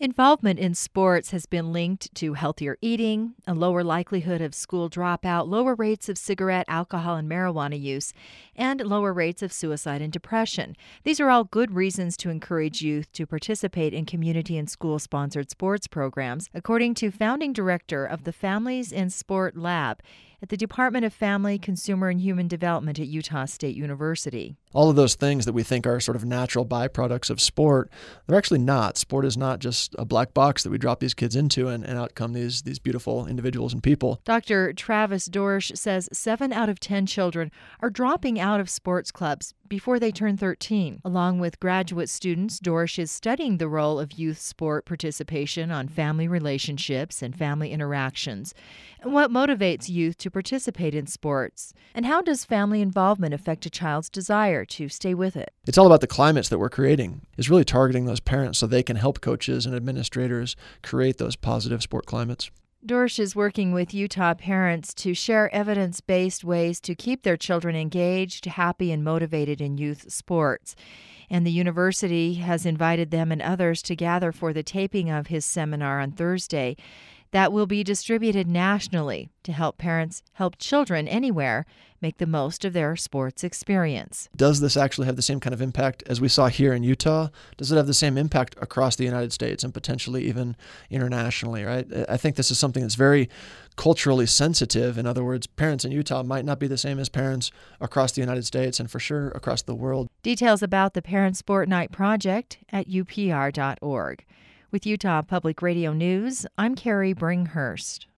Involvement in sports has been linked to healthier eating, a lower likelihood of school dropout, lower rates of cigarette, alcohol, and marijuana use, and lower rates of suicide and depression. These are all good reasons to encourage youth to participate in community and school-sponsored sports programs, according to founding director of the Families in Sport Lab at the Department of Family, Consumer, and Human Development at Utah State University. All of those things that we think are sort of natural byproducts of sport, they're actually not. Sport is not just a black box that we drop these kids into and out come these beautiful individuals and people. Dr. Travis Dorsch says 7 out of 10 children are dropping out of sports clubs before they turn 13. Along with graduate students, Dorsch is studying the role of youth sport participation on family relationships and family interactions, and what motivates youth to participate in sports, and how does family involvement affect a child's desire to stay with it. It's all about the climates that we're creating. It's really targeting those parents so they can help coaches and administrators create those positive sport climates. Dorsch is working with Utah parents to share evidence-based ways to keep their children engaged, happy, and motivated in youth sports. And the university has invited them and others to gather for the taping of his seminar on Thursday that will be distributed nationally to help parents help children anywhere make the most of their sports experience. Does this actually have the same kind of impact as we saw here in Utah? Does it have the same impact across the United States and potentially even internationally, right? I think this is something that's very culturally sensitive. In other words, parents in Utah might not be the same as parents across the United States and for sure across the world. Details about the Parent Sport Night Project at upr.org. With Utah Public Radio News, I'm Carrie Bringhurst.